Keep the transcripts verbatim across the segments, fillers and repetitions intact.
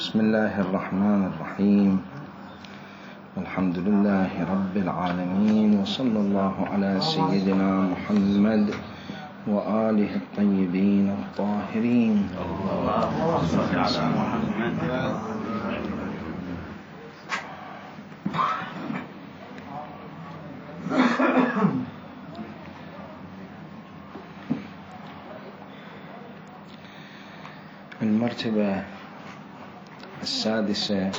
بسم الله الرحمن الرحيم. الحمد لله رب العالمين، وصلى الله على سيدنا محمد وآله الطيبين الطاهرين. اللهم صل على محمد. المرتبة السادسة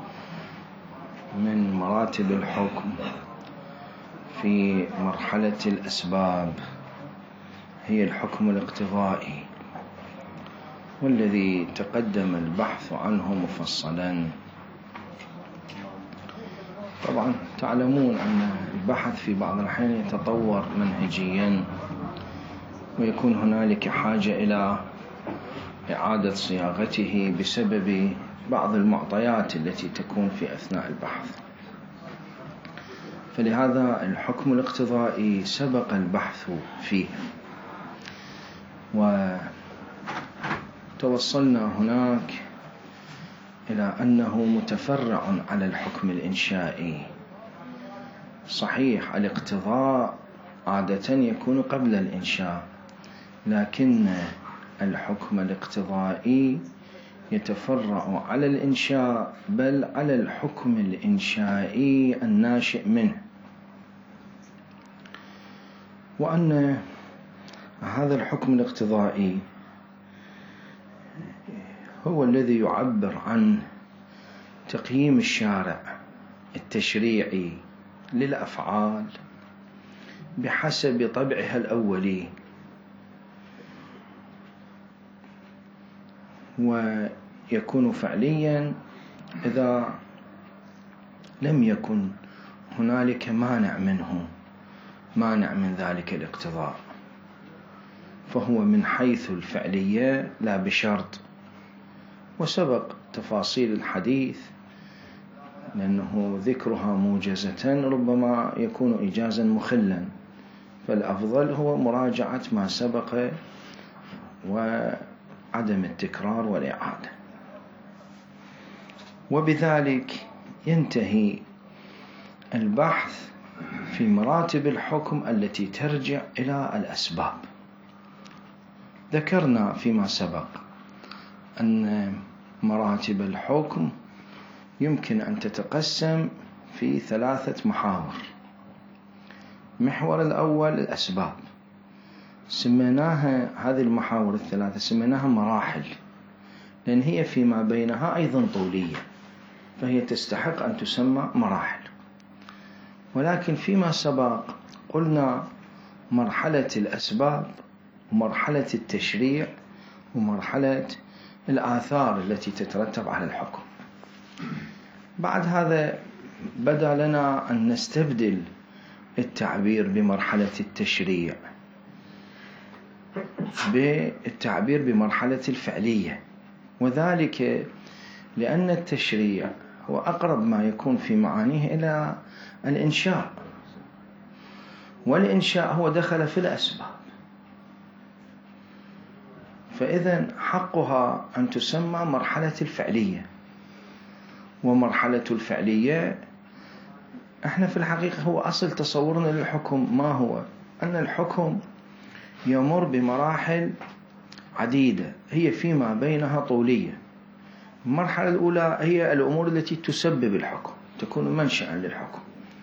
من مراتب الحكم في مرحلة الأسباب هي الحكم الاقتضائي، والذي تقدم البحث عنه مفصلا. طبعا تعلمون أن البحث في بعض الأحيان يتطور منهجيا، ويكون هنالك حاجة إلى إعادة صياغته بسبب بعض المعطيات التي تكون في أثناء البحث. فلهذا الحكم الاقتضائي سبق البحث فيه، وتوصلنا هناك إلى أنه متفرع على الحكم الإنشائي. صحيح الاقتضاء عادة يكون قبل الإنشاء، لكن الحكم الاقتضائي يتفرع على الإنشاء، بل على الحكم الإنشائي الناشئ منه، وأن هذا الحكم الاقتضائي هو الذي يعبر عن تقييم الشارع التشريعي للأفعال بحسب طبعها الأولي، ويكون فعليا إذا لم يكن هنالك مانع منه مانع من ذلك الاقتضاء، فهو من حيث الفعلية لا بشرط. وسبق تفاصيل الحديث، لأنه ذكرها موجزة ربما يكون إيجازا مخلا، فالأفضل هو مراجعة ما سبق وعدم التكرار والإعادة. وبذلك ينتهي البحث في مراتب الحكم التي ترجع إلى الأسباب. ذكرنا فيما سبق أن مراتب الحكم يمكن أن تتقسم في ثلاثة محاور. المحور الأول الأسباب، سميناها هذه المحاور الثلاثة سميناها مراحل، لأن هي فيما بينها أيضا طولية، فهي تستحق أن تسمى مراحل. ولكن فيما سبق قلنا مرحلة الأسباب، ومرحلة التشريع، ومرحلة الآثار التي تترتب على الحكم. بعد هذا بدأ لنا أن نستبدل التعبير بمرحلة التشريع بالتعبير بمرحلة الفعلية، وذلك لأن التشريع هو أقرب ما يكون في معانيه إلى الإنشاء، والإنشاء هو دخل في الأسباب، فإذن حقها أن تسمى مرحلة الفعلية. ومرحلة الفعلية احنا في الحقيقة هو أصل تصورنا للحكم ما هو؟ أن الحكم يمر بمراحل عديدة هي فيما بينها طولية. المرحلة الأولى هي الأمور التي تسبب الحكم، تكون منشأ للحكم.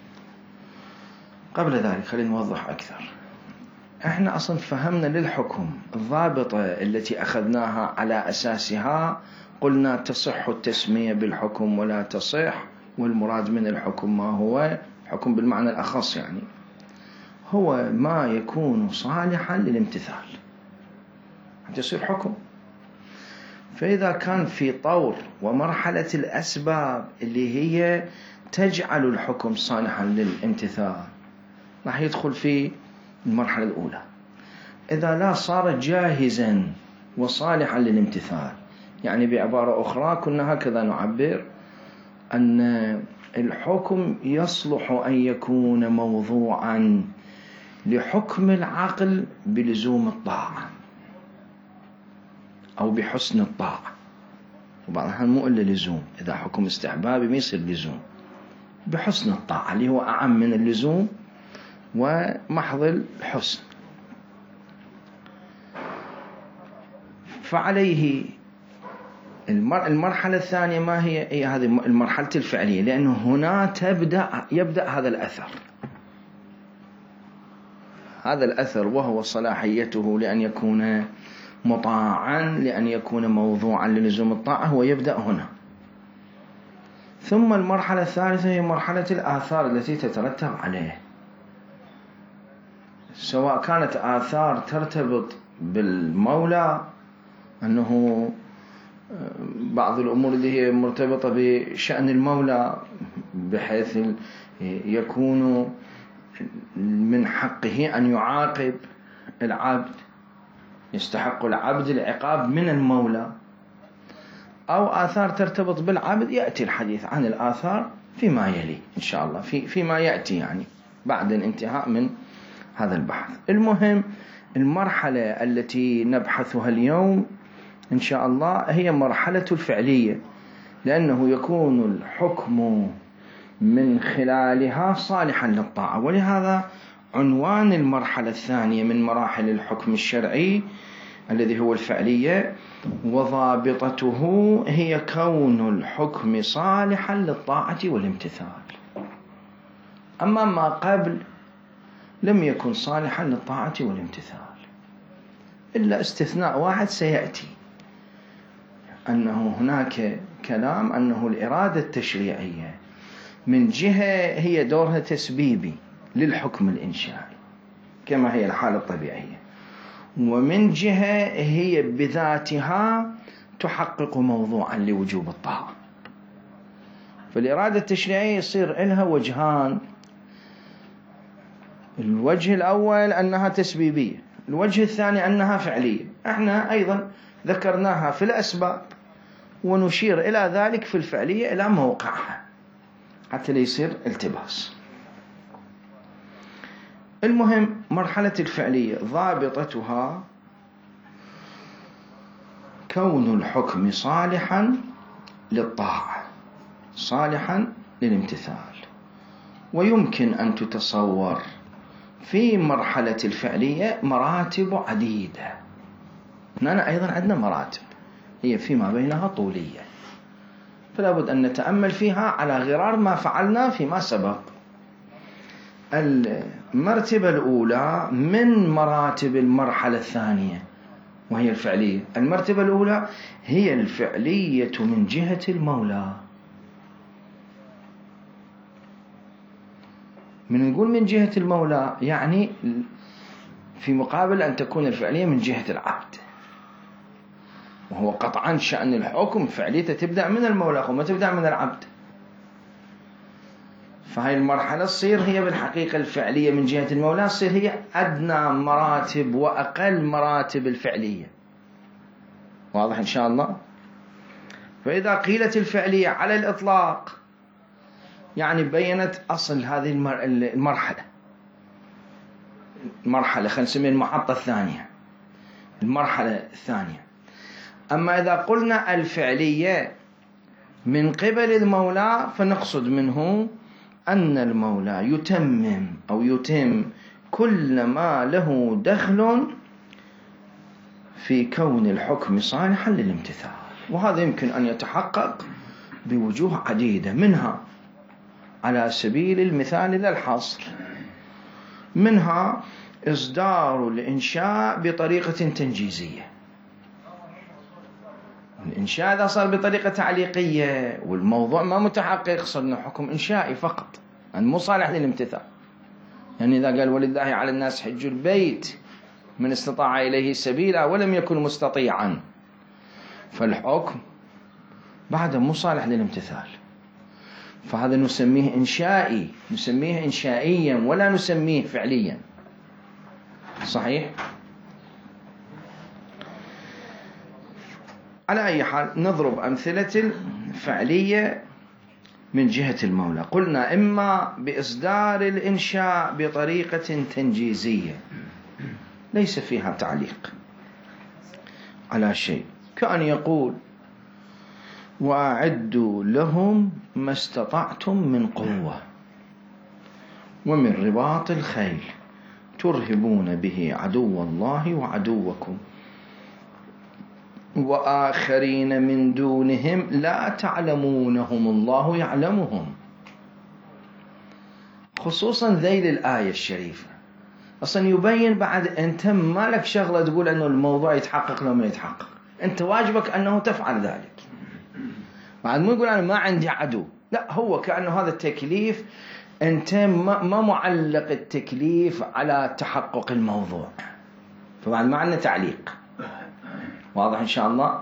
قبل ذلك خلينا نوضح أكثر. احنا أصلا فهمنا للحكم الضابطة التي أخذناها على أساسها قلنا تصح التسمية بالحكم ولا تصح، والمراد من الحكم ما هو؟ الحكم بالمعنى الأخص يعني هو ما يكون صالحا للامتثال حتى يصير حكم. فإذا كان في طور ومرحلة الأسباب اللي هي تجعل الحكم صالحا للامتثال راح يدخل في المرحلة الأولى. إذا لا صار جاهزا وصالحا للامتثال، يعني بعبارة أخرى كنا هكذا نعبر أن الحكم يصلح أن يكون موضوعا لحكم العقل بلزوم الطاعة أو بحسن الطاعة. وبعض الأحيان مو إلا لزوم، إذا حكم استحبابي ما يصير لزوم، بحسن الطاعة اللي هو أعم من اللزوم ومحض الحسن. فعليه المرحلة الثانية ما هي؟ هي هذه المرحلة الفعلية، لأنه هنا تبدأ يبدأ هذا الأثر هذا الأثر وهو صلاحيته لأن يكون مطاعا، لأن يكون موضوعا للزوم الطاعة، هو يبدأ هنا. ثم المرحلة الثالثة هي مرحلة الآثار التي تترتب عليه، سواء كانت آثار ترتبط بالمولى، أنه بعض الأمور اللي هي مرتبطة بشأن المولى بحيث يكون من حقه أن يعاقب العبد، يستحق العبد العقاب من المولى، أو آثار ترتبط بالعبد. يأتي الحديث عن الآثار فيما يلي إن شاء الله، في فيما يأتي يعني بعد الانتهاء من هذا البحث. المهم المرحلة التي نبحثها اليوم إن شاء الله هي مرحلة الفعلية، لأنه يكون الحكم من خلالها صالحا للطاعة. ولهذا عنوان المرحلة الثانية من مراحل الحكم الشرعي الذي هو الفعلية، وضابطته هي كون الحكم صالحا للطاعة والامتثال. أما ما قبل لم يكن صالحا للطاعة والامتثال، إلا استثناء واحد سيأتي، أنه هناك كلام أنه الإرادة التشريعية من جهة هي دورها تسبيبي للحكم الإنشائي كما هي الحالة الطبيعية، ومن جهة هي بذاتها تحقق موضوعا لوجوب الطاعة. فالإرادة التشريعية يصير لها وجهان، الوجه الأول أنها تسبيبية، الوجه الثاني أنها فعلية. احنا أيضا ذكرناها في الأسباب ونشير إلى ذلك في الفعلية إلى موقعها حتى لا يصير التباس. المهم مرحلة الفعلية ضابطتها كون الحكم صالحا للطاعة صالحا للامتثال. ويمكن أن تتصور في مرحلة الفعلية مراتب عديدة، هنا أيضا عندنا مراتب هي فيما بينها طولية، فلا بد أن نتأمل فيها على غرار ما فعلنا فيما سبق. المرتبة الأولى من مراتب المرحلة الثانية وهي الفعلية. المرتبة الأولى هي الفعلية من جهة المولى. من نقول من جهة المولى يعني في مقابل أن تكون الفعلية من جهة العبد، وهو قطعا شأن الحكم فعليته تبدأ من المولى وما تبدأ من العبد. فهي المرحلة تصير هي بالحقيقة الفعلية من جهة المولى، تصير هي أدنى مراتب وأقل مراتب الفعلية. واضح إن شاء الله؟ فإذا قيلت الفعلية على الإطلاق يعني بينت أصل هذه المرحلة المرحلة خلينا نسميها المحطة الثانية، المرحلة الثانية. أما إذا قلنا الفعلية من قبل المولى فنقصد منه أن المولى يتمم أو يتم كل ما له دخل في كون الحكم صالحا للامتثال. وهذا يمكن أن يتحقق بوجوه عديدة، منها على سبيل المثال لا الحصر، منها إصدار الإنشاء بطريقة تنجيزية. الإنشاء إذا صار بطريقة تعليقية والموضوع ما متحقق صرنا حكم إنشائي فقط، يعني مو صالح للامتثال. يعني إذا قال ولله على الناس حج البيت من استطاع إليه سبيلا ولم يكن مستطيعا، فالحكم بعد مو صالح للامتثال، فهذا نسميه إنشائي، نسميه إنشائيا ولا نسميه فعليا. صحيح؟ على أي حال نضرب أمثلة الفعلية من جهة المولى. قلنا إما بإصدار الإنشاء بطريقة تنجيزية ليس فيها تعليق على شيء، كأن يقول وأعدوا لهم ما استطعتم من قوة ومن رباط الخيل ترهبون به عدو الله وعدوكم وآخرين من دونهم لا تعلمونهم الله يعلمهم. خصوصا ذيل الآية الشريفة أصلا يبين بعد أنت ما لك شغلة تقول أنه الموضوع يتحقق لو ما يتحقق، أنت واجبك أنه تفعل ذلك. بعد مو يقول أنا ما عندي عدو، لا، هو كأنه هذا التكليف أنت ما معلق التكليف على تحقق الموضوع، فبعد ما عندنا تعليق. واضح إن شاء الله؟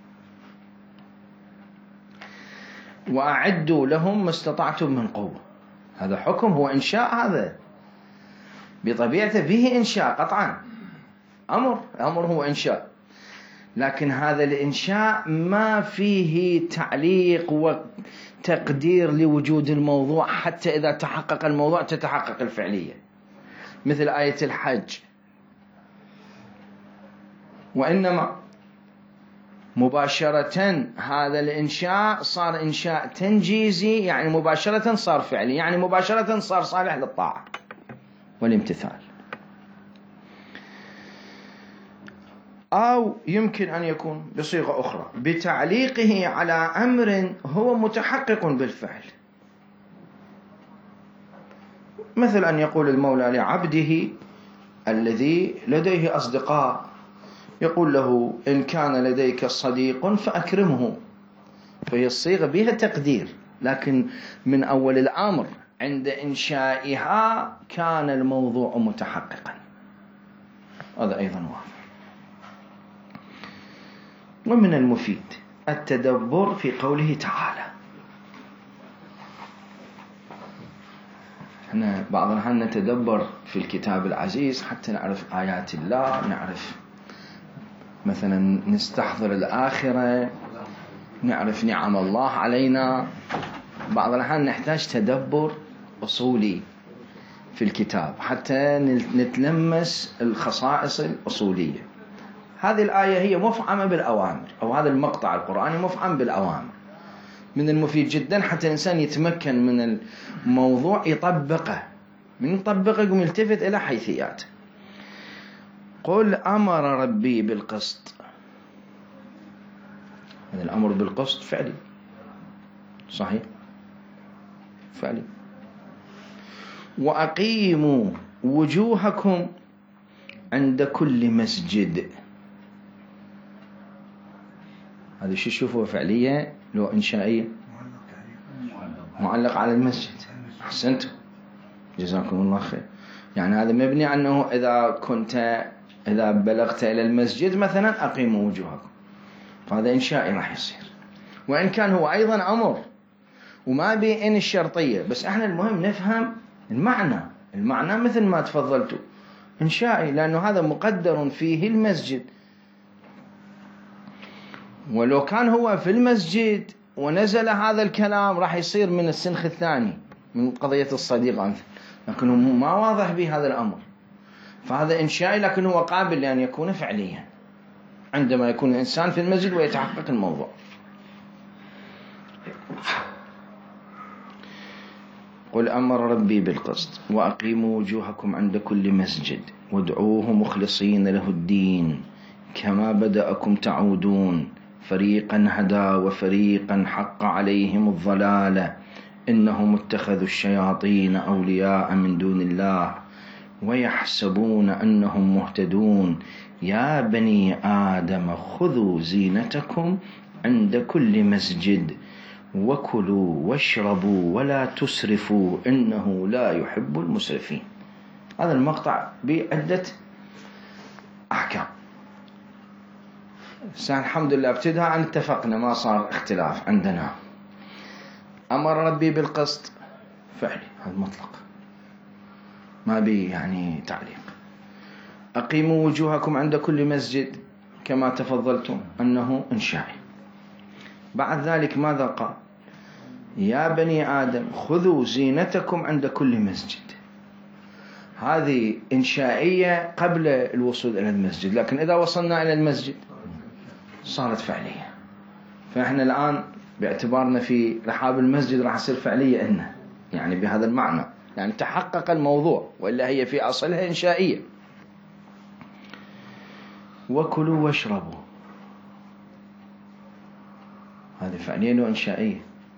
وأعدوا لهم ما استطعتم من قوة، هذا حكم، هو إنشاء، هذا بطبيعته فيه إنشاء قطعا، أمر أمر هو إنشاء، لكن هذا الإنشاء ما فيه تعليق وتقدير لوجود الموضوع حتى إذا تحقق الموضوع تتحقق الفعلية، مثل آية الحج. وإنما مباشرة هذا الإنشاء صار إنشاء تنجيزي، يعني مباشرة صار فعلي، يعني مباشرة صار صالح للطاعة والامتثال. أو يمكن أن يكون بصيغة أخرى بتعليقه على أمر هو متحقق بالفعل، مثل أن يقول المولى لعبده الذي لديه أصدقاء، يقول له إن كان لديك صديق فأكرمه، فهي الصيغة بها تقدير، لكن من أول الأمر عند إنشائها كان الموضوع متحققا، هذا أيضا واضح. ومن المفيد التدبر في قوله تعالى. احنا بعض الأحيان نتدبر في الكتاب العزيز حتى نعرف آيات الله، نعرف مثلا نستحضر الآخرة، نعرف نعم الله علينا. بعض الأحيان نحتاج تدبر أصولي في الكتاب حتى نتلمس الخصائص الأصولية. هذه الآية هي مفعمة بالأوامر، أو هذا المقطع القرآني مفعم بالأوامر. من المفيد جدا حتى الإنسان يتمكن من الموضوع يطبقه، من يطبقه يقوم يلتفت إلى حيثيات. قل أمر ربي بالقسط، هذا الأمر بالقسط فعلي، صحيح، فعلي. وأقيموا وجوهكم عند كل مسجد، هذا شو شوفوا فعلية لو إنشائية؟ معلق على المسجد. أحسنتم، جزاكم الله خير. يعني هذا مبني عنه إذا كنت إذا بلغت إلى المسجد مثلا أقيموا وجوهكم، فهذا إنشائي راح يصير، وإن كان هو أيضا أمر وما بين الشرطية، بس احنا المهم نفهم المعنى. المعنى مثل ما تفضلتوا إنشائي، لأنه هذا مقدر فيه المسجد. ولو كان هو في المسجد ونزل هذا الكلام راح يصير من السنخ الثاني من قضية الصديق أنت، لكنه ما واضح به هذا الأمر، فهذا إنشائي لكن هو قابل لأن يكون فعليا عندما يكون الإنسان في المسجد ويتحقق الموضوع. قل أمر ربي بالقسط وأقيموا وجوهكم عند كل مسجد وادعوه مخلصين له الدين كما بدأكم تعودون فريقا هدى وفريقا حق عليهم الضلالة إنهم اتخذوا الشياطين أولياء من دون الله ويحسبون أنهم مهتدون يا بني آدم خذوا زينتكم عند كل مسجد وكلوا واشربوا ولا تسرفوا إنه لا يحب المسرفين. هذا المقطع بعدة أحكام. الحمد لله ابتداء اتفقنا، ما صار اختلاف عندنا. أمر ربي بالقسط فعلي، هذا مطلق ما بي يعني تعليق. أقيموا وجوهكم عند كل مسجد كما تفضلتم أنه إنشائي. بعد ذلك ماذا قال؟ يا بني آدم خذوا زينتكم عند كل مسجد. هذه إنشائية قبل الوصول إلى المسجد، لكن إذا وصلنا إلى المسجد صارت فعلية. فإحنا الآن باعتبارنا في رحاب المسجد راح يصير فعلية إنه يعني بهذا المعنى، يعني تحقق الموضوع، وإلا هي في أصلها إنشائية. وكلوا واشربوا، هذه فعلية وإنشائية.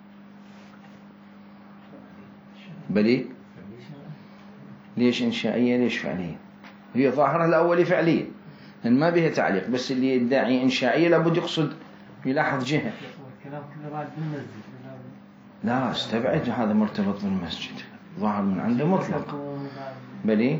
بلي ليش إنشائية ليش فعلية؟ هي ظاهرة الأولي فعلية لأن ما بها تعليق، بس اللي يدعي إنشائية لابد يقصد يلاحظ جهة. لا استبعد هذا مرتبط بالمسجد، ظاهر من عنده مطلق. بلي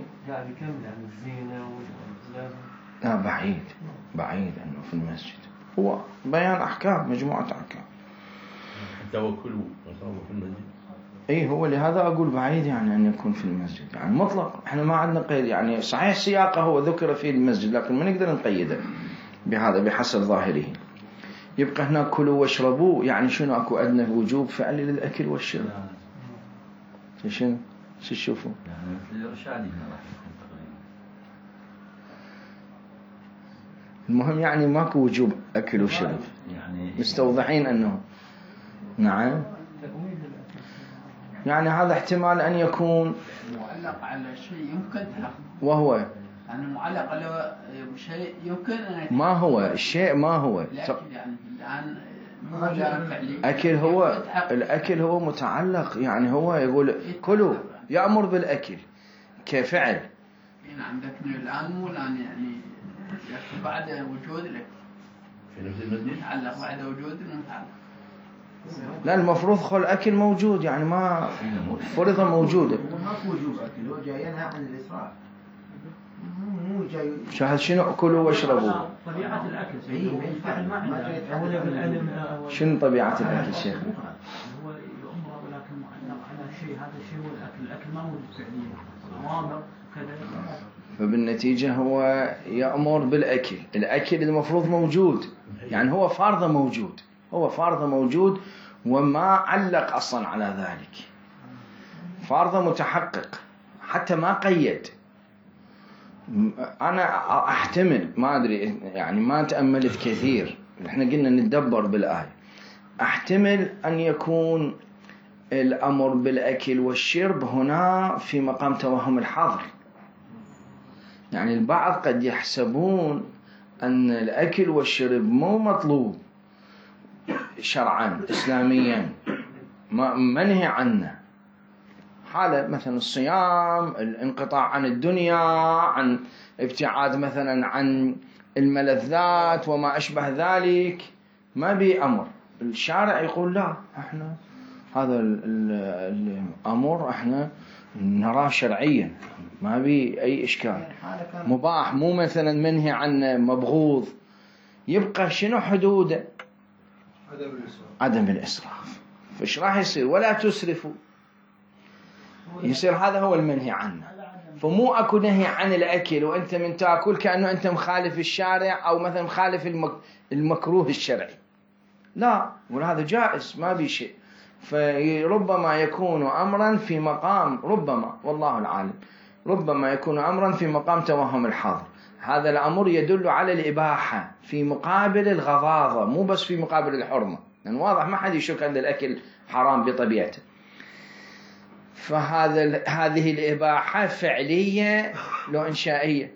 لا بعيد بعيد أنه في المسجد، هو بيان أحكام مجموعة أحكام. توكلوا وصوموا في المسجد. اي هو لهذا اقول بعيد يعني ان يكون في المسجد، يعني مطلق. احنا ما عندنا قيد، يعني صحيح سياقه هو ذكر في المسجد لكن ما نقدر نقيده بهذا بحسب ظاهره. يبقى هنا كلوا واشربوا، يعني شنو اكو ادنى وجوب فعلي للاكل والشرب. شنو شو تشوفوا؟ يعني مثل الارشادي هنا راح يكون تقريبا. المهم يعني ماكو وجوب اكل وشرب، يعني مستوضحين انه نعم. يعني هذا احتمال أن يكون معلق على شيء يمكن تحقق، وهو يعني معلق على شيء يمكن أن ما هو الشيء ما هو الأكل، يعني الآن هو فعلي أكل، هو الأكل هو متعلق، يعني هو يقول كلوا يأمر بالأكل كفعل. يعني عندك الآن مو الآن يعني بعد وجود الأكل في نفس المسجد يتعلق بعد وجود المتعلق. لا المفروض خل أكل موجود، يعني ما فرض موجودة. ماكو وجوب أكل، هو جاي ينهى عن الإسراف، مو جاي شاهد شنو كلوا واشربوا. طبيعة الأكل هي الفعل ما عنده أولا بالعلم. شنو طبيعة الأكل شيخ؟ هو يؤمر ولكن معلق على شيء، هذا الشيء هو الأكل. الأكل ما موجود فعليا، أوامر كذا. فبالنتيجة هو يأمر بالأكل، الأكل المفروض موجود، يعني هو فرض موجود، هو فرض موجود وما علق أصلا على ذلك، فرض متحقق حتى ما قيد. أنا أحتمل ما أدري يعني ما تأملت كثير، إحنا قلنا ندبر بالآية، أحتمل أن يكون الأمر بالأكل والشرب هنا في مقام توهم الحظر. يعني البعض قد يحسبون أن الأكل والشرب مو مطلوب شرعا إسلاميا، منهي عنه، حالة مثلا الصيام، الانقطاع عن الدنيا، عن ابتعاد مثلا عن الملذات وما أشبه ذلك، ما بي أمر. الشارع يقول لا، احنا هذا الأمر احنا نراه شرعيا ما بي أي إشكال، مباح، مو مثلا منهي عنه مبغوض. يبقى شنو حدوده؟ عدم الإسراف. فإيش راح يصير؟ ولا تسرفوا، يصير هذا هو المنهي عنه. فمو أكو نهي عن الأكل وأنت من تأكل كأنه أنت مخالف الشارع أو مثلا مخالف المكروه الشرعي، لا، وهذا جائز ما بي شيء. فربما يكون أمرا في مقام، ربما والله العالم، ربما يكون أمرا في مقام توهم الحظر. هذا الأمر يدل على الإباحة في مقابل الغضاضة، مو بس في مقابل الحرمة، لأن واضح ما حد يشك أن الأكل حرام بطبيعته. فهذا هذه الإباحة فعلية لو إنشائية؟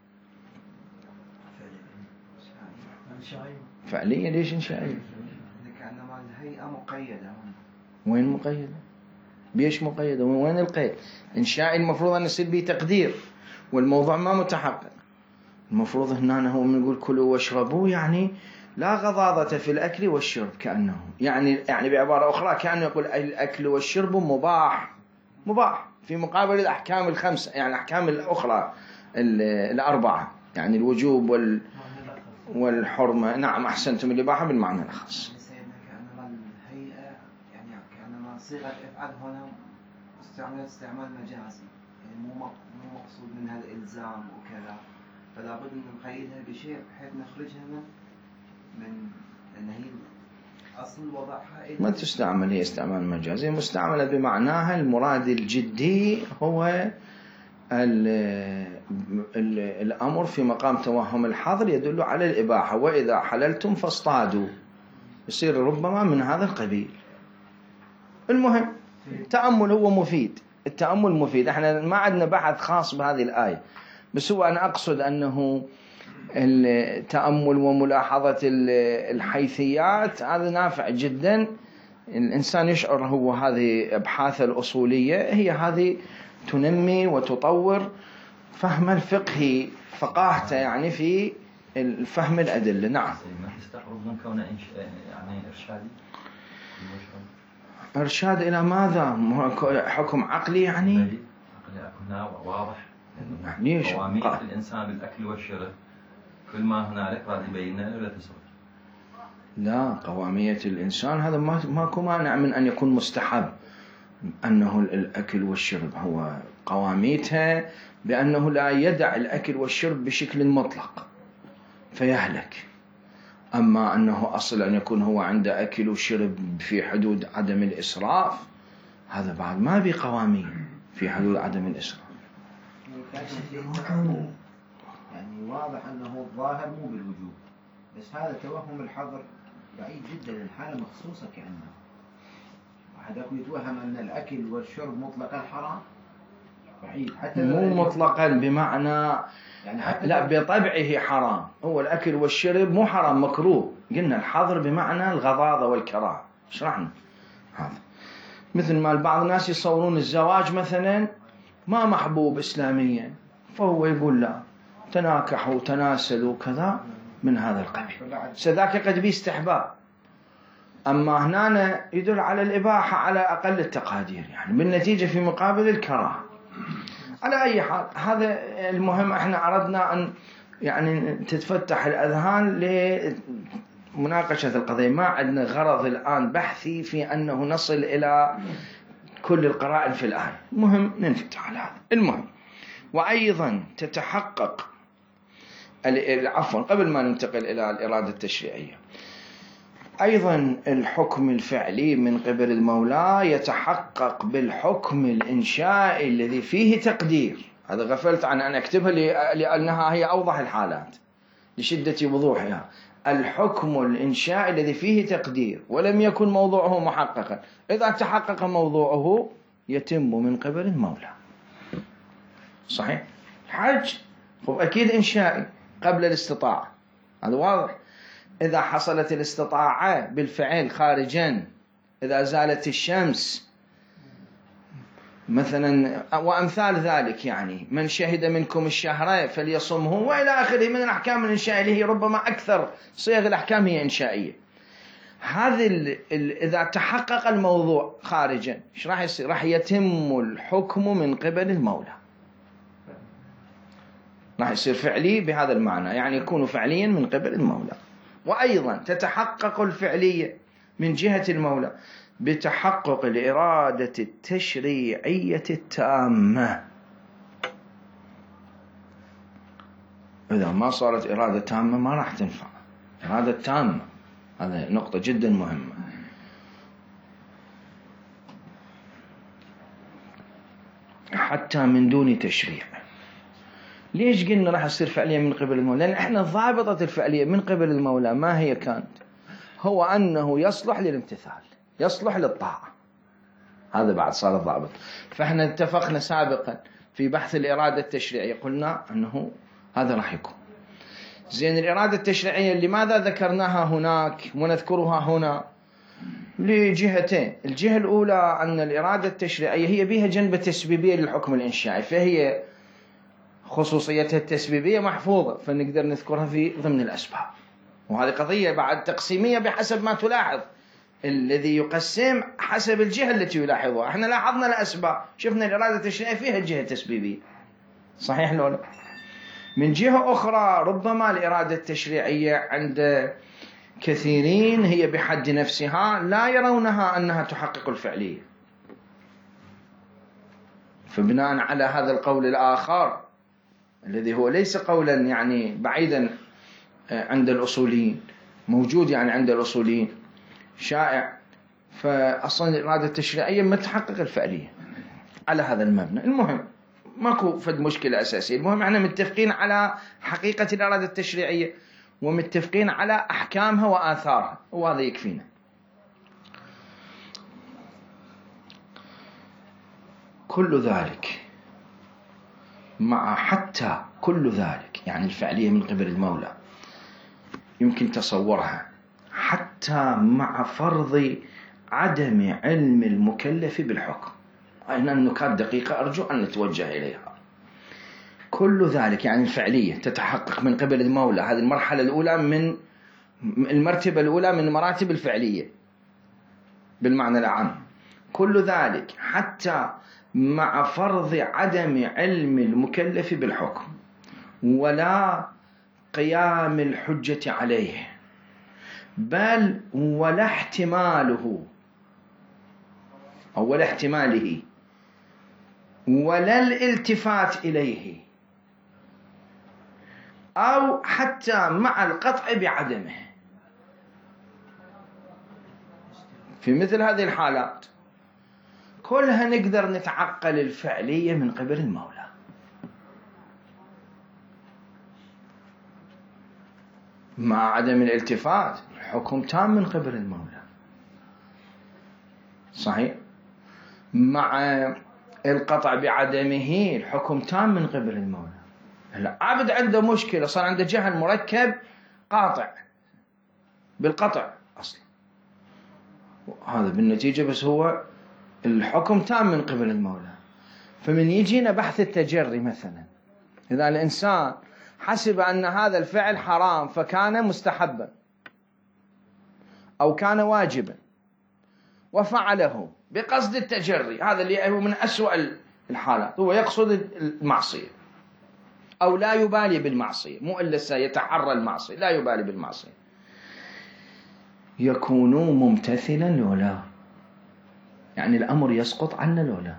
فعلية. ليش إنشائية؟ لأنما الهيئة مقيدة. وين مقيدة؟ بيش مقيدة؟ وين القيد؟ إنشائي المفروض أن يصير به تقدير، والموضوع ما متحقق. المفروض هنا هو من يقول كلوا واشربوا، يعني لا غضاضة في الأكل والشرب، كأنه يعني يعني بعبارة أخرى كأنه يقول الأكل والشرب مباح، مباح في مقابل الأحكام الخمسة، يعني الأحكام الأخرى الأربعة، يعني الوجوب وال والحرمة. نعم أحسنتم، الإباحة بالمعنى الخاص. سيدنا كأنما الهيئة يعني كأنما صيغة افعل هنا استعمال استعمال مجازي، يعني مو مو مقصود منها الإلزام وكذا، فلا بد أن نقيدها بشيء بحيث نخرجها من من أن هي أصل وضعها. ما تستعمل هي استعمال مجازي، مستعملة بمعناها المراد الجدي هو ال ال الأمر في مقام توهم الحظر يدل على الإباحة. وإذا حللتم فاصطادوا، يصير ربما من هذا القبيل. المهم التأمل هو مفيد، التأمل مفيد. احنا ما عندنا بحث خاص بهذه الآية، بس هو أنا أقصد أنه التأمل وملاحظة الحيثيات هذا نافع جدا. الإنسان يشعر هو هذه أبحاث الأصولية هي هذه تنمي وتطور فهم الفقه، فقاهته يعني في الفهم الأدلة. نعم. ما تستغرب من كونه يعني إرشادي؟ إرشاد إلى ماذا؟ حكم عقلي يعني؟ عقلي هنا واضح. ليش؟ قوامية الإنسان بالأكل والشرب كل ما هنالك راح يبين لنا ولا تصرف. لا، قوامية الإنسان هذا ما ماكو مانع من أن يكون مستحب، أنه الأكل والشرب هو قواميتها بأنه لا يدع الأكل والشرب بشكل مطلق فيهلك. أما أنه أصل أن يكون هو عنده أكل وشرب في حدود عدم الإسراف، هذا بعد ما بي قوامية في حدود عدم الإسراف. يعني واضح أنه الظاهر مو بالوجوب، بس هذا توهم الحظر بعيد جدا، الحالة مخصوصة كأنه واحد أكو يتوهم أن الأكل والشرب مطلقا حرام، بعيد. حتى مو مطلقا بمعنى يعني حتى لا بطبعه حرام. هو الأكل والشرب مو حرام، مكروه. قلنا الحظر بمعنى الغضاضة والكراهة، شرحنا هذا. مثل ما بعض الناس يصورون الزواج مثلا ما محبوب إسلاميا، فهو يقول لا تناكحوا تناسلوا كذا من هذا القبيل، سذاك قد بيستحباب. أما هنا يدل على الإباحة على أقل التقادير، يعني بالنتيجة في مقابل الكراهة. على أي حال هذا المهم، احنا أردنا أن يعني تتفتح الأذهان لمناقشة القضية. ما عندنا غرض الآن بحثي في أنه نصل إلى كل القرائن في الآية، المهم ننفتح على هذا. المهم وأيضا تتحقق عفوا قبل ما ننتقل إلى الإرادة التشريعية، أيضا الحكم الفعلي من قبل المولى يتحقق بالحكم الإنشائي الذي فيه تقدير. هذا غفلت عن أن أكتبها لأنها هي أوضح الحالات لشدة وضوحها. الحكم الإنشائي الذي فيه تقدير ولم يكن موضوعه محققا، إذا تحقق موضوعه يتم من قبل المولى. صحيح؟ الحج هو أكيد إنشائي قبل الاستطاعة، هذا واضح. إذا حصلت الاستطاعة بالفعل خارجا، إذا زالت الشمس مثلا وأمثال ذلك، يعني من شهد منكم الشهر فليصمه وإلى آخره من الأحكام الإنشائية اللي هي ربما أكثر صيغ الأحكام هي إنشائية. هذه إذا تحقق الموضوع خارجا إيش راح يصير؟ راح يتم الحكم من قبل المولى، راح يصير فعلي بهذا المعنى، يعني يكون فعليا من قبل المولى. وأيضا تتحقق الفعلية من جهة المولى بتحقق الإرادة التشريعية التامة. إذا ما صارت إرادة تامة ما راح تنفع. إرادة تامة هذا نقطة جدا مهمة. حتى من دون تشريع. ليش قلنا راح يصير فعليا من قبل المولى؟ لأن احنا ضابطة الفعلية من قبل المولى ما هي كانت؟ هو أنه يصلح للامتثال، يصلح للطاعة، هذا بعد صار الضابط. فاحنا اتفقنا سابقا في بحث الإرادة التشريعية قلنا أنه هذا راح يكون زين. الإرادة التشريعية لماذا ذكرناها هناك ونذكرها هنا؟ لجهتين. الجهة الأولى أن الإرادة التشريعية هي بها جنبة تسبيبية للحكم الإنشائي، فهي خصوصيتها التسبيبية محفوظة، فنقدر نذكرها في ضمن الأسباب. وهذه قضية بعد تقسيمية بحسب ما تلاحظ، الذي يقسم حسب الجهة التي يلاحظها. احنا لاحظنا الأسباب، شفنا الإرادة التشريعية فيها الجهة التسبيبية، صحيح لولا؟ من جهة أخرى ربما الإرادة التشريعية عند كثيرين هي بحد نفسها لا يرونها أنها تحقق الفعلية، فبناء على هذا القول الآخر الذي هو ليس قولا يعني بعيدا عند الأصوليين، موجود يعني عند الأصوليين شائع، فأصلا الإرادة التشريعية ما تحقق الفعلية على هذا المبنى. المهم ماكو فد مشكلة أساسية، المهم احنا متفقين على حقيقة الإرادة التشريعية ومتفقين على أحكامها وآثارها، وهذا يكفينا. كل ذلك مع حتى كل ذلك يعني الفعلية من قبل المولى يمكن تصورها حتى مع فرض عدم علم المكلف بالحكم. هنا النكات دقيقة أرجو أن نتوجه إليها. كل ذلك يعني الفعلية تتحقق من قبل المولى، هذه المرحلة الأولى من المرتبة الأولى من مراتب الفعلية بالمعنى العام. كل ذلك حتى مع فرض عدم علم المكلف بالحكم ولا قيام الحجة عليه، بل ولا احتماله أو ولا احتماله ولا الالتفات إليه، أو حتى مع القطع بعدمه. في مثل هذه الحالات كلها نقدر نتعقل الفعلية من قبل المولى. مع عدم الالتفات الحكم تام من قبل المولى، صحيح. مع القطع بعدمه الحكم تام من قبل المولى. هلا عبد عنده مشكلة، صار عنده جهل مركب قاطع بالقطع أصلا، هذا بالنتيجة بس هو الحكم تام من قبل المولى. فمن يجينا بحث التجري مثلا، إذا الإنسان حسب أن هذا الفعل حرام فكان مستحبا أو كان واجبا وفعله بقصد التجري، هذا اللي هو من أسوأ الحالات، هو يقصد المعصية أو لا يبالي بالمعصية، مو إلا سيتحرى المعصية، لا يبالي بالمعصية، يكون ممتثلا لولا، يعني الأمر يسقط عنا لولا.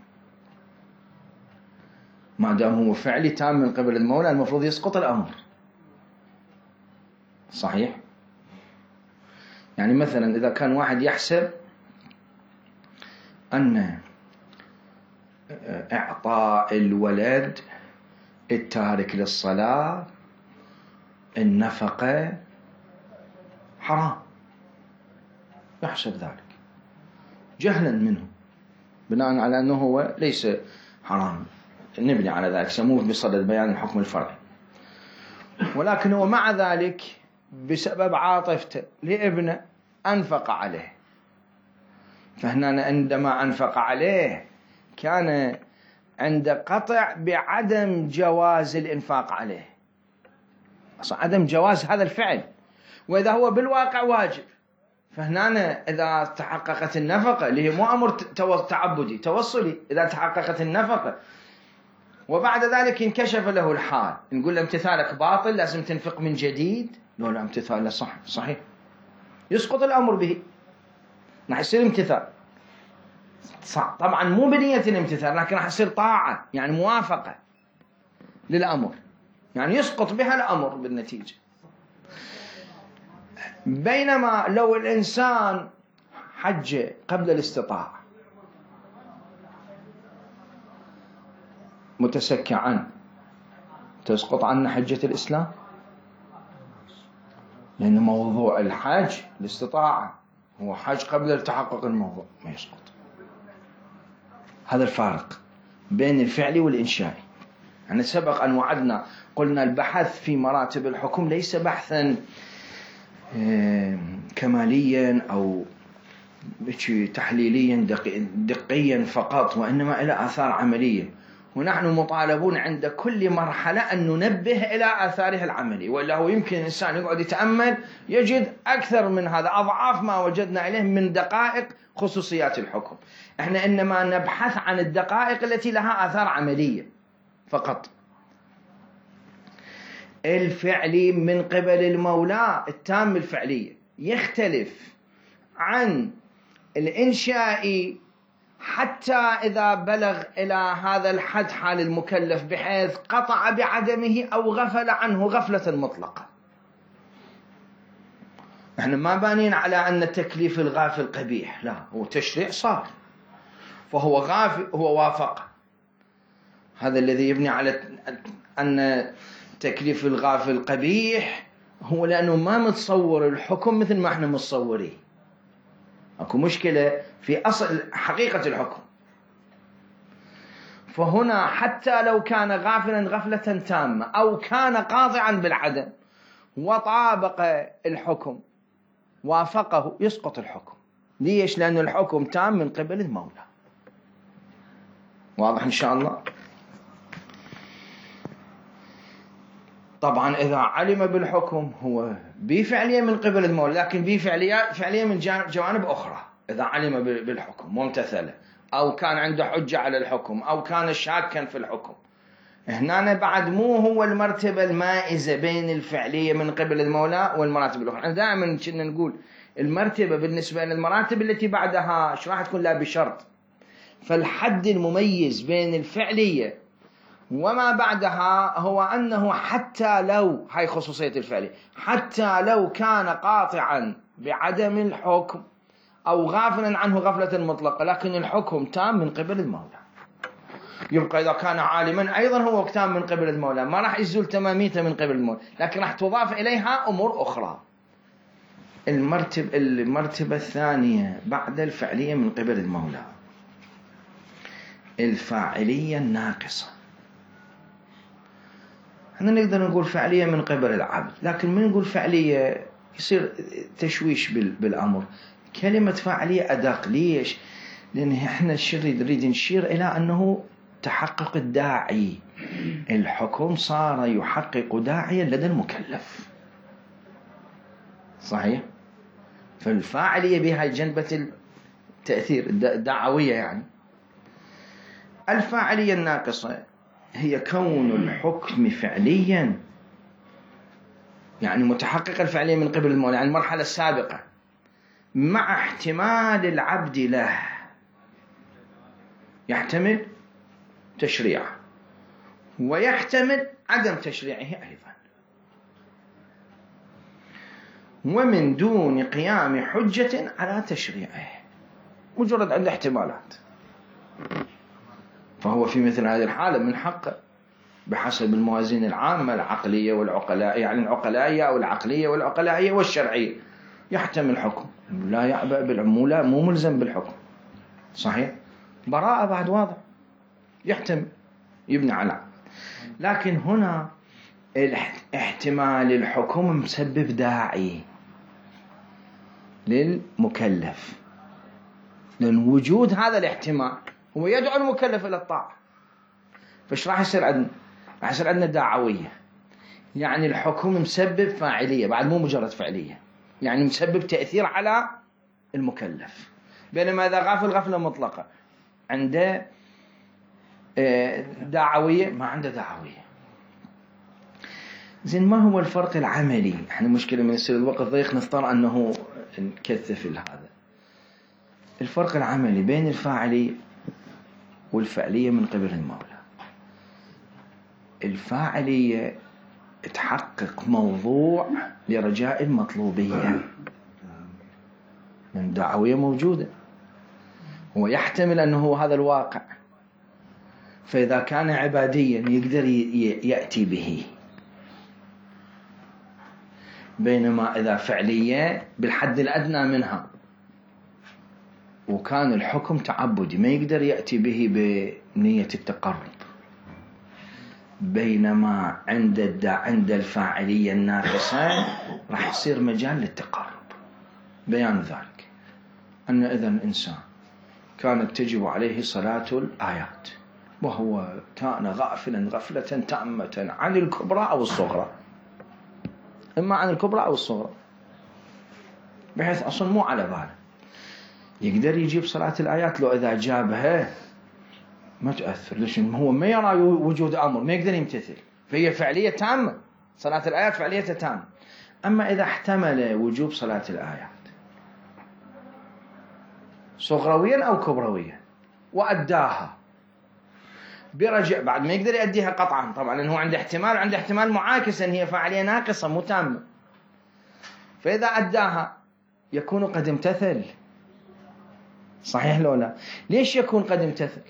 ما دام هو فعلي تام من قبل المولى المفروض يسقط الأمر، صحيح. يعني مثلا إذا كان واحد يحسب أن إعطاء الولد التارك للصلاة النفقة حرام، يحسب ذلك جهلا منه بناء على أنه هو ليس حرام، نبني على ذلك سموه بصدد بيان الحكم الفرعي. ولكن هو مع ذلك بسبب عاطفته لابنه أنفق عليه، فهنا عندما أنفق عليه كان عند قطع بعدم جواز الإنفاق عليه، أصلا عدم جواز هذا الفعل، وإذا هو بالواقع واجب، فهنا إذا تحققت النفقة اللي هي مو أمر تعبدي توصلي، إذا تحققت النفقة وبعد ذلك انكشف له الحال، نقول له امتثالك باطل لازم تنفق من جديد، لو لا امتثاله صح صحيح يسقط الأمر به، راح يصير امتثال طبعا مو بنية الامتثال، لكن راح يصير طاعة يعني موافقة للأمر، يعني يسقط بها الأمر بالنتيجة. بينما لو الإنسان حج قبل الاستطاعة متسكعا تسقط عنه حجة الإسلام، لأن موضوع الحج الاستطاعة، هو حج قبل تحقق الموضوع ما يسقط. هذا الفارق بين الفعل والإنشائي. يعني سبق أن وعدنا قلنا البحث في مراتب الحكم ليس بحثا كماليا أو تحليليا دقيا فقط، وإنما إلى آثار عملية، ونحن مطالبون عند كل مرحلة أن ننبه إلى آثاره العملية، وإلا هو يمكن الإنسان يقعد يتأمل يجد أكثر من هذا، أضعاف ما وجدنا إليه من دقائق خصوصيات الحكم. إحنا إنما نبحث عن الدقائق التي لها آثار عملية فقط. الفعلي من قبل المولى التام الفعلية يختلف عن الإنشائي حتى إذا بلغ إلى هذا الحد حال المكلف بحيث قطع بعدمه أو غفل عنه غفلة مطلقة. احنا ما بانين على أن التكليف الغافل قبيح، لا، هو تشريع صار فهو غافل، هو وافق. هذا الذي يبني على أن تكليف الغافل قبيح هو لأنه ما متصور الحكم مثل ما احنا متصورين. اكو مشكلة في أصل حقيقة الحكم. فهنا حتى لو كان غافلا غفلة تامة أو كان قاطعا بالعدم وطابق الحكم وافقه يسقط الحكم. ليش؟ لأن الحكم تام من قبل المولى. واضح إن شاء الله؟ طبعا إذا علم بالحكم هو بفعلية من قبل المولى، لكن بفعلية فعلية من جوانب أخرى. إذا علم بالحكم وامتثله أو كان عنده حجة على الحكم أو كان شاكا في الحكم، هنا بعد مو هو المرتبة المائزة بين الفعلية من قبل المولى والمراتب الأخرى. أنا دائما كنا نقول المرتبة بالنسبة للمراتب التي بعدها ايش راح تكون؟ لا بشرط. فالحد المميز بين الفعلية وما بعدها هو أنه حتى لو، هاي خصوصية الفعلية، حتى لو كان قاطعا بعدم الحكم أو غافلا عنه غفلة مطلقة، لكن الحكم تام من قبل المولى. يبقى إذا كان عالما أيضا هو تام من قبل المولى، ما راح يزول تماميته من قبل المولى، لكن راح تضاف إليها أمور أخرى. المرتب المرتبة الثانية بعد الفعلية من قبل المولى الفاعلية الناقصة. احنا نقدر نقول فعلية من قبل العبد، لكن من نقول فعلية يصير تشويش بالأمر. كلمة فاعلية أدق. ليش؟ لأن احنا نريد نشير إلى أنه تحقق الداعي. الحكم صار يحقق داعيا لدى المكلف. صحيح؟ فالفاعلية بها جنبة التأثير الدعوية. يعني الفاعلية الناقصة هي كون الحكم فعليا، يعني متحقق الفعلية من قبل المولى، يعني المرحلة السابقة، مع احتمال العبد له. يحتمل تشريعه ويحتمل عدم تشريعه أيضا، ومن دون قيام حجة على تشريعه، مجرد عنده احتمالات. فهو في مثل هذه الحالة من حقه بحسب الموازين العامة العقلية والعقلاء، يعني العقلائية أو العقلية والعقلائية والشرعية، يحتمل حكم، لا يعبأ بالعمولة، مو ملزم بالحكم. صحيح؟ براءة بعد واضح، يحتمل يبني على. لكن هنا احتمال الحكم مسبب داعي للمكلف، لأن وجود هذا الاحتمال هو يدعو المكلف إلى الطاعة. فايش راح يصير عندنا؟ راح يصير عندنا دعوية، يعني الحكم مسبب فاعلية بعد مو مجرد فعلية، يعني مسبب تأثير على المكلف. بينما إذا غافل غفلة مطلقة عنده دعوية، ما عنده دعوية. زين، ما هو الفرق العملي؟ احنا مشكلة من يصير الوقت ضيق نضطر أنه نكثف هذا. الفرق العملي بين الفاعلية والفعلية من قبل المولى. الفاعلية تحقق موضوع لرجاء المطلوبية، من دعوية موجودة، هو يحتمل أنه هو هذا الواقع، فإذا كان عباديا يقدر يأتي به. بينما إذا فعلية بالحد الأدنى منها وكان الحكم تعبدي ما يقدر يأتي به بنية التقرب. بينما عند الدع عند الفاعلية الناقصة راح يصير مجال للتقرب. بيان ذلك أن إذا الإنسان كانت تجب عليه صلاة الآيات وهو كان غافلا غفلة تامة عن الكبرى أو الصغرى، إما عن الكبرى أو الصغرى، بحيث أصلا مو على باله، يقدر يجيب صلاة الآيات. لو إذا جابها ما تأثر، ليش؟ هو ما يرى وجود أمر، ما يقدر يمتثل، فهي فعلية تامة. صلاة الآيات فعلية تامة. أما إذا احتمل وجوب صلاة الآيات صغرويا أو كبرويا وأداها برجع، بعد ما يقدر يؤديها قطعا طبعا، لأنه عنده احتمال عنده احتمال معاكس أن هي فاعلية ناقصة مو تامة. فإذا أداها يكون قد امتثل. صحيح لو لا؟ ليش يكون قد امتثل؟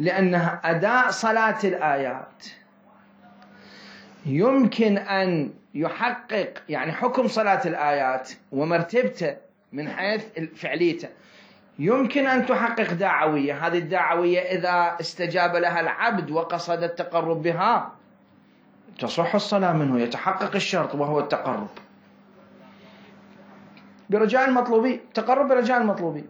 لأنها أداء صلاة الآيات يمكن أن يحقق يعني حكم صلاة الآيات ومرتبته من حيث فعليته، يمكن أن تحقق دعوية. هذه الدعوية إذا استجاب لها العبد وقصد التقرب بها تصح الصلاة منه، يتحقق الشرط وهو التقرب برجاء المطلوبي، تقرب برجاء المطلوبي.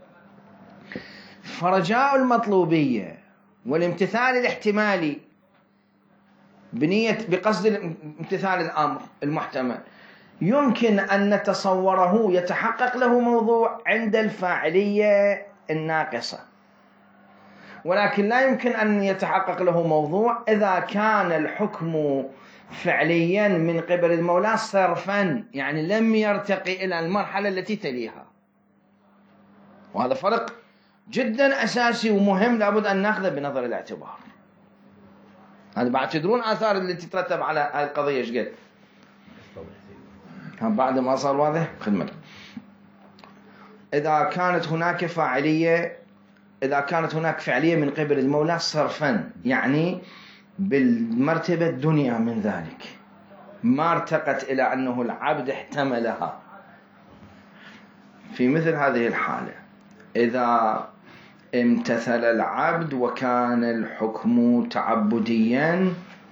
فرجاء المطلوبية والامتثال الاحتمالي بنية بقصد امتثال الأمر المحتمل يمكن أن نتصوره يتحقق له موضوع عند الفاعلية الناقصة، ولكن لا يمكن أن يتحقق له موضوع إذا كان الحكم فعليا من قبل المولى صرفا، يعني لم يرتقي إلى المرحلة التي تليها. وهذا فرق جدا أساسي ومهم لابد أن نأخذه بنظر الاعتبار. هذا بعد تدرون آثار اللي تترتب على هذه القضية ايش قد بعد ما صار واضح خدمة. إذا كانت هناك فاعلية إذا كانت هناك فعلية من قبل المولى صرفا، يعني بالمرتبة الدنيا من ذلك، ما ارتقت إلى أنه العبد احتملها. في مثل هذه الحالة إذا امتثل العبد وكان الحكم تعبديا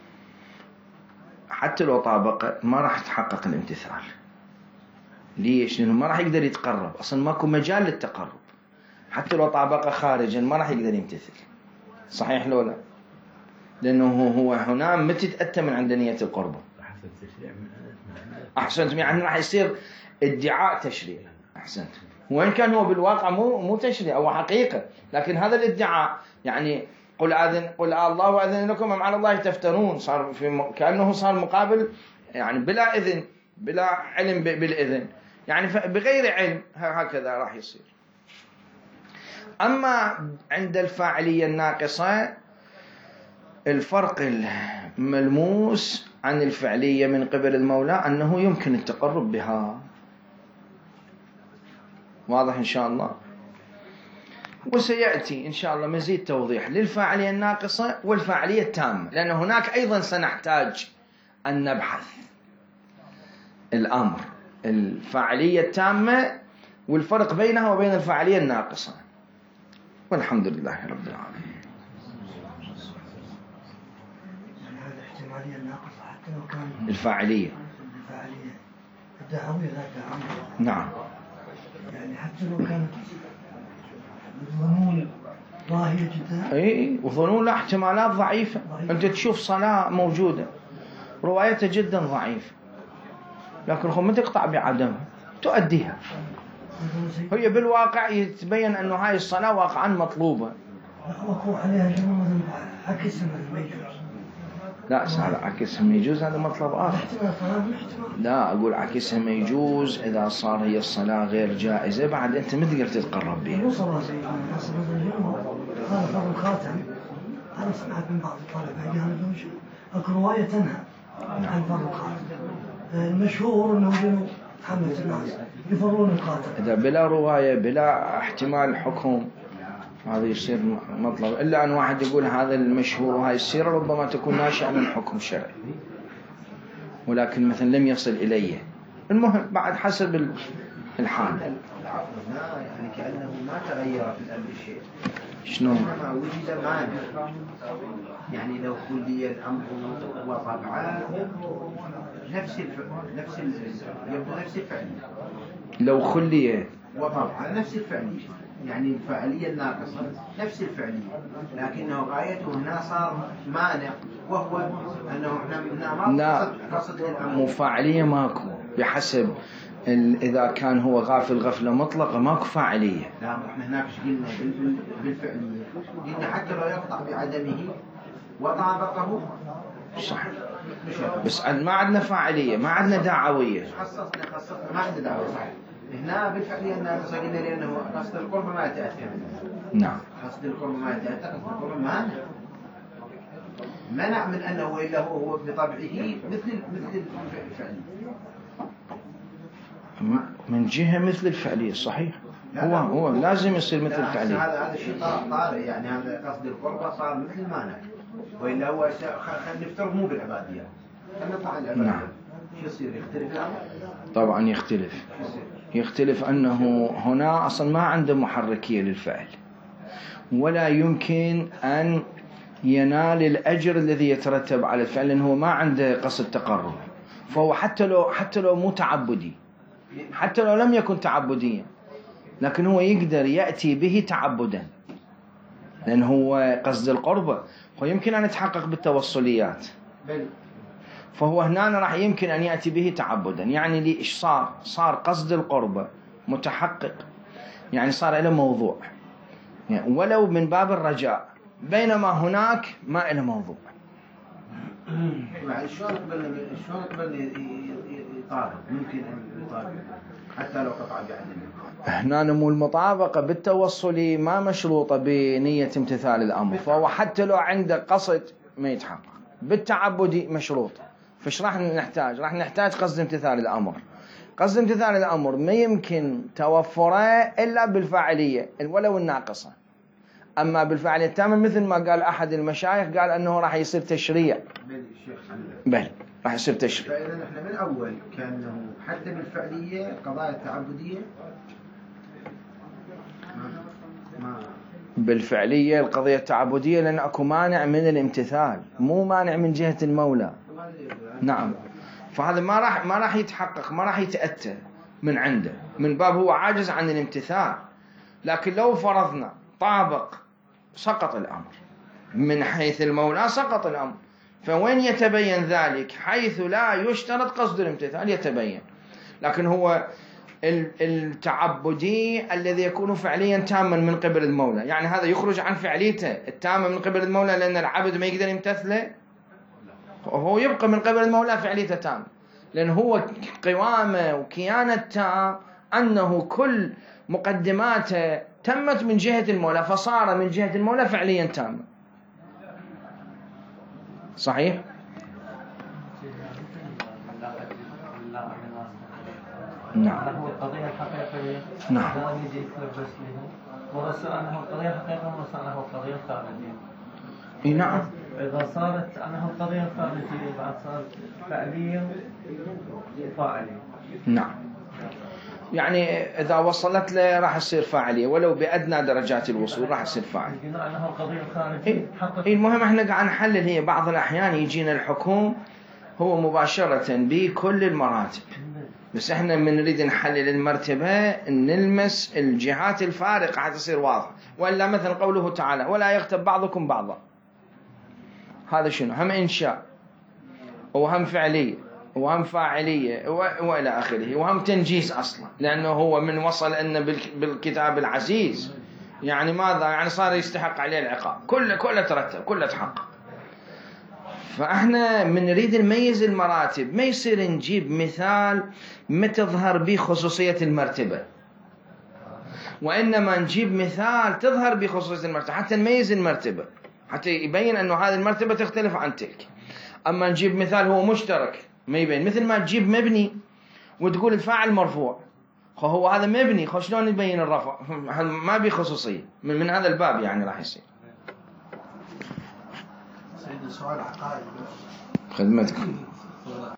حتى لو طابق ما راح يتحقق الامتثال. ليش؟ لأنه ما راح يقدر يتقرب، أصلا ماكو مجال للتقرب. حتى لو طابق خارجا ما راح يقدر يمتثل. صحيح لو لا؟ لأنه هو هنا متى تأتى من عند نية القربة. أحسنت، يعني راح يصير ادعاء تشريع. أحسنت، وإن كان هو بالواقع مو مو تشريع أو حقيقة، لكن هذا الادعاء يعني قل أذن قل الله أذن لكم أم على الله تفترون، صار في م... كأنه صار مقابل يعني بلا إذن، بلا علم ب... بالإذن، يعني بغير علم، هكذا راح يصير. أما عند الفاعلية الناقصة الفرق الملموس عن الفعلية من قبل المولى أنه يمكن التقرب بها. واضح إن شاء الله؟ وسيأتي إن شاء الله مزيد توضيح للفاعلية الناقصة والفاعلية التامة، لأن هناك أيضا سنحتاج أن نبحث الأمر الفاعلية التامة والفرق بينها وبين الفاعلية الناقصة. والحمد لله رب العالمين. الاحتمالية الناقصة حتى لو كان الفاعلية الفاعلية الدعوية لا دعوية، نعم، يعني حتى لو كانت الظنون ضاهية جدا، اي وظنون لا احتمالات ضعيفة. انت تشوف صلاة موجودة روايتها جدا ضعيفة، لكن هم تقطع بعدمها تؤديها، هي بالواقع يتبين انه هاي الصلاة واقعا مطلوبة. وقوع عليها جواز عكس ما يجوز. لا هذا عكسها ما يجوز، هذا مطلب آخر. لا أقول عكسها ما يجوز إذا صار هي الصلاة غير جائزة بعد أنت ما تقدر تتقرب بها. مو صلاة هذا فرض الخاتم. أنا سمعت من بعض الطلبة قالوا لوش أكو رواية تنهى عن فرض الخاتم. المشهور أنه جنوا حملة الناس يفرون الخاتم. إذا بلا رواية بلا احتمال حكم هذا يصير مطلب، إلا أن واحد يقول هذا المشهور وهاي السيرة ربما تكون ناشئة من حكم شرعي ولكن مثلا لم يصل إليه. المهم بعد حسب الحال. يعني كأنه ما تغير في الأمر شيء. شنو؟ إنما وجد مانع. يعني لو خلي الأمر وطبعا نفس الفعل نفس يبدو نفس الفعل. لو خلي وطبعا نفس الفعل، يعني الفعلية الناقصة نفس الفعلية، لكنه غايته هنا صار مانع، وهو أنه إحنا ما لا قصد الأمر. مفاعلية ماكو بحسب إذا كان هو غافل غفلة مطلقة ماكو فاعلية. لا إحنا هناك قلنا بالفعلية قلنا حتى لو يقطع بعدمه وطابقه صح، بس ما عندنا فاعلية، ما عندنا دعوية. خصصنا خصصنا ما عندنا دعوة. صح، هنا بالفعلية الناقصة قلنا لأنه قصد القرب ما تأتي. نعم، قصد القرب ما تأتي، قصد القرب مانع منع من أنه إلا هو بطبعه مثل مثل الفعل من جهة مثل الفعلية. صحيح، هو هو لازم يصير مثل الفعلية. هذا هذا شيء طارئ، يعني هذا قصد القرب صار مثل المانع، وإلا هو خلينا نفترض مو بالعبادية، خلينا نطلع العبادية. نعم. شو يصير يختلف الأمر؟ طبعا يختلف يختلف أنه هنا أصلا ما عنده محركية للفعل، ولا يمكن أن ينال الأجر الذي يترتب على الفعل، لأنه هو ما عنده قصد تقرب. فهو حتى لو حتى لو مو تعبدي، حتى لو لم يكن تعبديا، لكن هو يقدر يأتي به تعبدا، لأن هو قصد القربة ويمكن أن يتحقق بالتوصليات. فهو هنا راح يمكن أن يأتي به تعبدا. يعني لي إيش صار؟ صار قصد القربة متحقق، يعني صار له موضوع، يعني ولو من باب الرجاء، بينما هناك ما له موضوع. شلون قبل شلون قبل يطابق؟ ممكن أن يطابق حتى لو قطع بعد. هنا نمو المطابقة بالتوصلي ما مشروطة بنية امتثال الأمر، فهو حتى لو عنده قصد ما يتحقق. بالتعبدي مشروطة. فش راح نحتاج؟ راح نحتاج قصد امتثال الأمر. قصد امتثال الأمر ما يمكن توفره إلا بالفاعلية ولو الناقصة. أما بالفاعلية التامة مثل ما قال أحد المشايخ، قال أنه راح يصير تشريع. بل راح يصير تشريع. فإذا نحن من أول كأنه حتى بالفعلية قضايا التعبدية ما بالفعلية القضية التعبدية، لأن أكو مانع من الامتثال، مو مانع من جهة المولى. نعم. فهذا ما راح ما راح يتحقق، ما راح يتأتى من عنده، من باب هو عاجز عن الامتثال. لكن لو فرضنا طابق سقط الأمر من حيث المولى، سقط الأمر. فوين يتبين ذلك؟ حيث لا يشترط قصد الامتثال يتبين. لكن هو التعبدي الذي يكون فعليا تاما من قبل المولى، يعني هذا يخرج عن فعليته التامة من قبل المولى، لأن العبد ما يقدر يمتثله، وهو يبقى من قبل المولى فعليته تام، لأن هو قوامه وكيانة تام أنه كل مقدماته تمت من جهة المولى، فصار من جهة المولى فعليا تاما. صحيح؟ نعم. هو القضية الحقيقية. نعم. لا يجي يتلبس له. ورسول أنه القضية الحقيقية ورسول أنه القضية الخارجية. إيه نعم. إذا صارت أنه القضية الخارجية بعد صارت فعلية وفاعلية. نعم. يعني إذا وصلت له راح يصير فاعلية، ولو بأدنى درجات الوصول راح يصير فاعل. قلنا أنه القضية الخارجية. إيه المهم إحنا قاعد نحلل. هي بعض الأحيان يجينا الحكم هو مباشرة بكل المراتب، بس إحنا من نريد نحلل المرتبة نلمس الجهات الفارقة حتى تصير واضح. وإلا مثل قوله تعالى ولا يغتب بعضكم بعضا، هذا شنو؟ هم إنشاء وهم فعلية وهم فاعلية وإلى آخره، وهم تنجيز أصلا، لأنه هو من وصل أن بالكتاب العزيز يعني ماذا؟ يعني صار يستحق عليه العقاب، كله كله ترتب، كله تحقق. فإحنا من نريد نميز المراتب، ما يصير نجيب مثال ما تظهر به خصوصية المرتبة، وإنما نجيب مثال تظهر به خصوصية المرتبة حتى نميز المرتبة، حتى يبين أنه هذه المرتبة تختلف عن تلك. أما نجيب مثال هو مشترك ما يبين، مثل ما تجيب مبني وتقول الفاعل مرفوع، هو هذا مبني، خو شلون يبين الرفع؟ ما بي خصوصية. من, من هذا الباب يعني راح يصير. سيد سؤال عقائد خدمتكم.